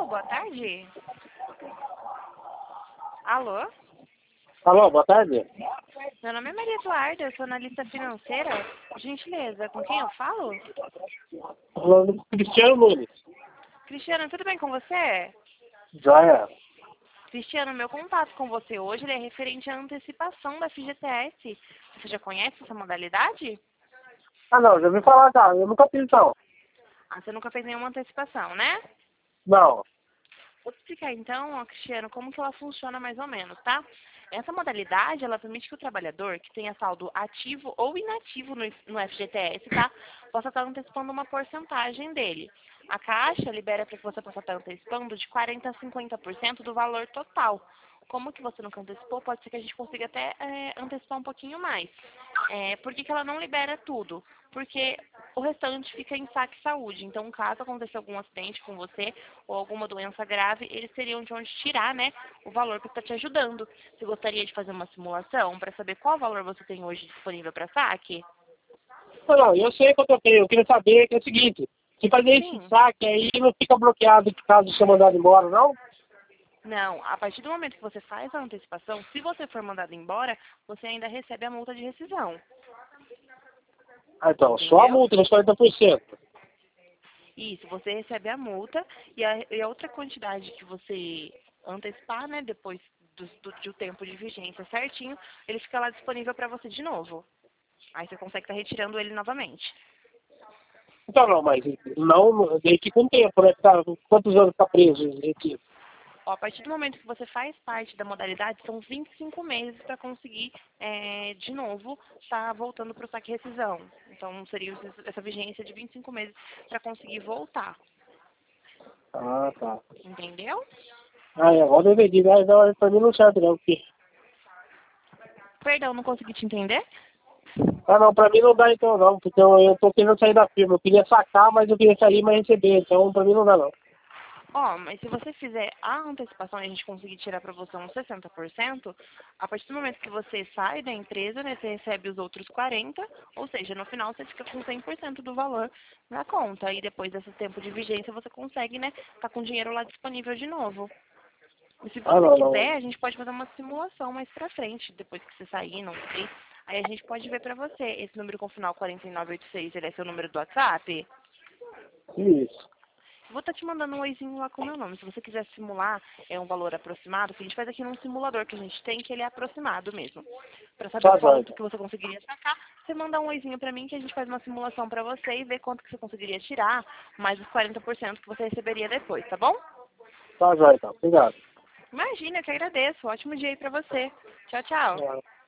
boa tarde. Alô? Alô, boa tarde. Meu nome é Maria Eduarda, eu sou analista financeira. Gentileza, com quem eu falo? Falando com Cristiano Nunes. Cristiano, tudo bem com você? Joia. Cristiano, meu contato com você hoje ele é referente à antecipação da FGTS. Você já conhece essa modalidade? Ah, não, já ouvi falar, cara. Eu nunca fiz, não. Ah, você nunca fez nenhuma antecipação, né? Não. Vou te explicar então, ó, Cristiano, como que ela funciona mais ou menos, tá? Essa modalidade, ela permite que o trabalhador que tenha saldo ativo ou inativo no FGTS, tá? Possa estar antecipando uma porcentagem dele. A Caixa libera para que você possa estar antecipando de 40% a 50% do valor total. Como que você nunca antecipou, pode ser que a gente consiga até antecipar um pouquinho mais. Por que ela não libera tudo? Porque o restante fica em saque saúde. Então, caso aconteça algum acidente com você ou alguma doença grave, eles teriam de onde tirar, né, o valor que está te ajudando. Você gostaria de fazer uma simulação para saber qual valor você tem hoje disponível para saque? Não, eu sei quanto eu tenho. Eu queria saber que é o seguinte. Se fazer esse Sim. saque aí, não fica bloqueado caso seja mandado embora, não? Não, a partir do momento que você faz a antecipação, se você for mandado embora, você ainda recebe a multa de rescisão. Ah, então, só a Entendeu? multa, nos 40%. Isso, você recebe a multa e a outra quantidade que você antecipar, né, depois do tempo de vigência certinho, ele fica lá disponível para você de novo. Aí você consegue estar retirando ele novamente. Então, não, mas não, daí que com o tempo, né? Quantos anos tá preso esse retiro? Ó, a partir do momento que você faz parte da modalidade, são 25 meses para conseguir, de novo, estar voltando para o saque rescisão. Então, seria essa vigência de 25 meses para conseguir voltar. Ah, tá. Entendeu? Ah, é, agora eu entendi. Mas não, pra mim não serve, não, porque... Perdão, não consegui te entender? Ah, não, pra mim não dá então, não, porque eu tô querendo sair da firma. Eu queria sacar, mas eu queria sair, mas receber. Então, pra mim não dá, não. Ó, mas se você fizer a antecipação e a gente conseguir tirar para você uns 60%, a partir do momento que você sai da empresa, né, você recebe os outros 40%, ou seja, no final você fica com 100% do valor na conta. E depois desse tempo de vigência você consegue, né, tá com o dinheiro lá disponível de novo. E se Ah, você não, não. quiser, a gente pode fazer uma simulação mais pra frente, depois que você sair, não sei. Aí a gente pode ver pra você. Esse número com final 4986, ele é seu número do WhatsApp? Isso. Vou estar te mandando um oizinho lá com o meu nome. Se você quiser simular um valor aproximado, que a gente faz aqui num simulador que a gente tem, que ele é aproximado mesmo. Para saber Tá, joia, quanto então. que você conseguiria sacar, você manda um oizinho para mim que a gente faz uma simulação para você e vê quanto que você conseguiria tirar, mais os 40% que você receberia depois, tá bom? Tá, joia, então. Obrigado. Imagina, eu que agradeço. Ótimo dia aí para você. Tchau, tchau. É.